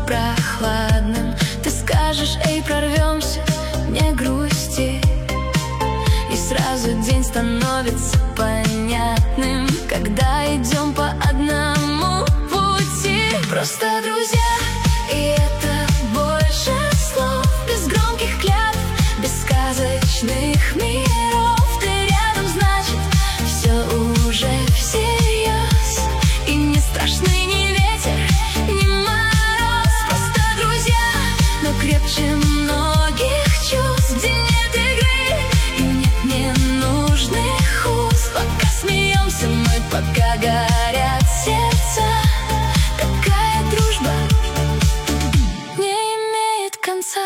прохладным. Ты скажешь: эй, прорвемся, не грусти. И сразу день становится понятным, когда идем по одному пути. Просто друзья, и это больше слов, без громких клятв, без сказочных миров. Ты рядом, значит, все уже всерьез, и не страшны ни ветер, ни мороз. Просто друзья, но крепче многих чувств, где нет игры и нет ненужных уз. Пока смеемся мы, пока горят сердца, такая дружба не имеет конца.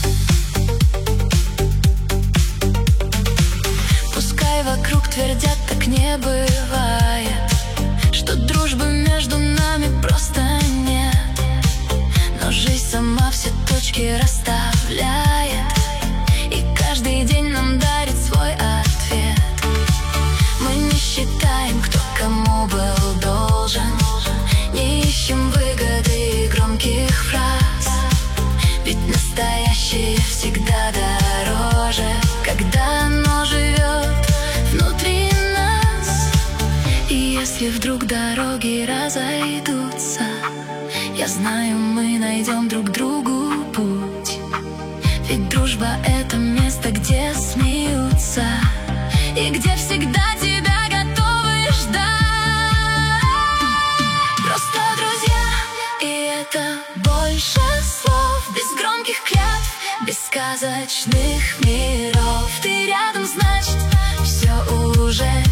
Пускай вокруг твердят, так не бывает, что дружбы между нами просто нет, но жизнь сама все точки расставляет, и каждый день нам дарит свой ответ. Мы не считаем, кто кому был должен, не ищем выгоды и громких фраз, ведь настоящее всегда дороже, когда оно живет внутри нас. И если вдруг дороги разойдутся, я знаю, мы найдем друг другу путь, ведь дружба — это место, где смеются и где всегда тебя готовы ждать. Просто друзья, и это больше слов, без громких клятв, без сказочных миров. Ты рядом, значит, все уже